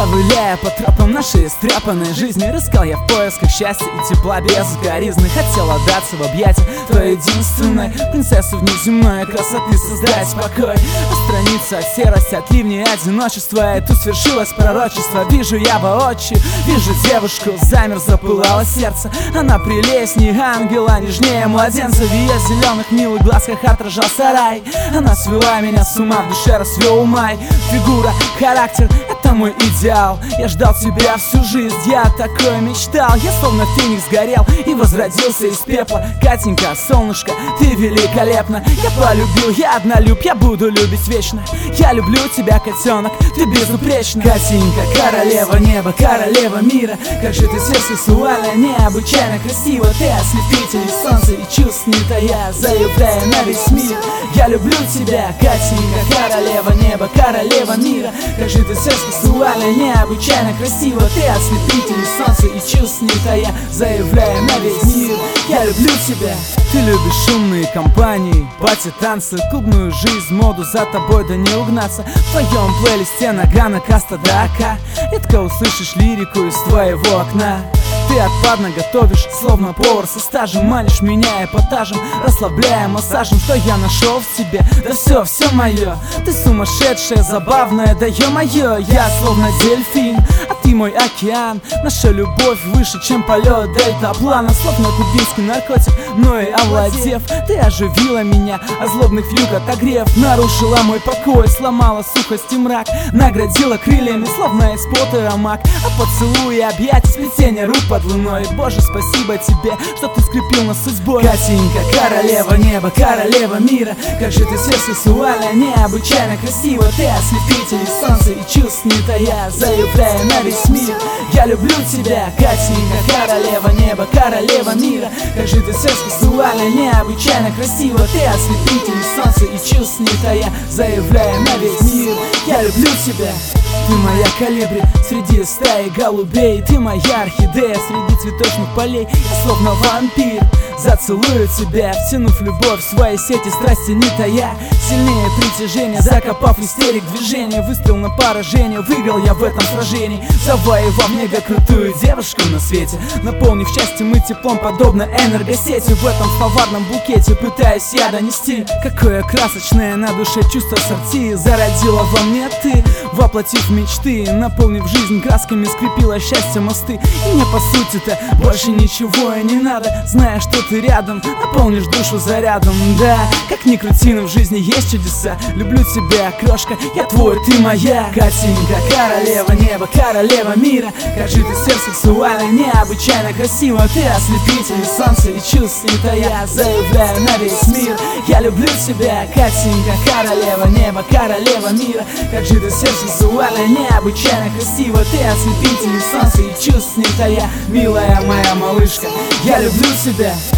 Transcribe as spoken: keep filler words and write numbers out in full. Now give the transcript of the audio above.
Ковыляя по тропам нашей истрепанной жизни, рыскал я в поисках счастья и тепла без горизны. Хотел отдаться в объятия твоей единственной принцессы внеземной красоты, создать покой, отстраниться от серости, от ливней одиночества. И тут свершилось пророчество. Вижу я воочию, вижу девушку, замер, запылало сердце. Она прелестнее ангела, нежнее младенца. В ее зеленых милых глазках отражался рай. Она свела меня с ума, в душе расцвел май. Фигура, характер — это мой идеал. Я ждал тебя всю жизнь, я такой мечтал. Я словно феникс горел и возродился из пепла. Катенька, солнышко, ты великолепна. Я полюбил, я однолюб, я буду любить вечно. Я люблю тебя, котенок, ты безупречна. Катенька, королева неба, королева мира. Как же ты сексуальна, необычайно красива. Ты ослепительный солнца и чувств не тая, заявляя на весь мир: я люблю тебя, Катенька, королева неба, королева мира. Как же ты сексуальна, необычайно красива. Ты ослепительный солнца и чувств не тая, заявляя на весь мир: я люблю тебя. Ты любишь шумные компании, пати, танцы, клубную жизнь, моду, за тобой да не угнаться. В твоем плейлисте награна каста до ока. Редко услышишь лирику из твоего окна. Ты отпадно готовишь, словно повар со стажем. Манишь меня эпатажем, расслабляя массажем. Что я нашел в тебе? Да все, все мое. Ты сумасшедшая, забавная, да ё-моё. Я словно дельфин, а ты мой океан. Наша любовь выше, чем полет дельтаплана. Словно кубинский наркотик, мной овладев. Ты оживила меня, а злобных вьюг отогрев. Нарушила мой покой, сломала сухость и мрак. Наградила крыльями, словно из Поттера маг. А поцелуи, объятия, сплетение рук под луной. Боже, спасибо тебе, что ты скрепил нас судьбой. Катенька, королева неба, королева мира. Как же ты сексуальна, необычайно красива. Ты ослепительный солнца и чувств не тая, заявляя на весь мир: я люблю тебя, Катенька, королева неба, королева мира. Как же ты сексуальна, необычайно красива. Ты ослепительный солнца и чувств не тая, заявляя на весь мир: я люблю тебя. Ты моя колибри среди стаи голубей. Ты моя орхидея среди цветочных полей. Я словно вампир, зацелую тебя, втянув любовь в свои сети, страсти не тая. Сильнее притяжение, закопав истерик движения. Выстрел на поражение, выиграл я в этом сражении. Завоевав мега крутую девушку на свете, наполнив счастьем и теплом, подобно энергосети. В этом словарном букете пытаюсь я донести, какое красочное на душе чувство сорти зародила во мне ты, воплотив мечты, наполнив жизнь красками, скрепила счастье мосты. И мне по сути-то больше ничего и не надо, зная, что ты рядом, наполнишь душу зарядом. Да, как ни крути, но в жизни есть чудеса. Люблю тебя, крошка, я твой, ты моя. Катенька, королева неба, королева мира. Как же ты сексуальна, необычайно красива. Ты ослепительный солнце и чувств не тая, заявляю на весь мир: я люблю тебя, Катенька, королева неба, королева мира. Как же ты сексуальна, необычайно красива. Ты ослепительный солнце и чувств не тая, милая моя малышка, я люблю тебя.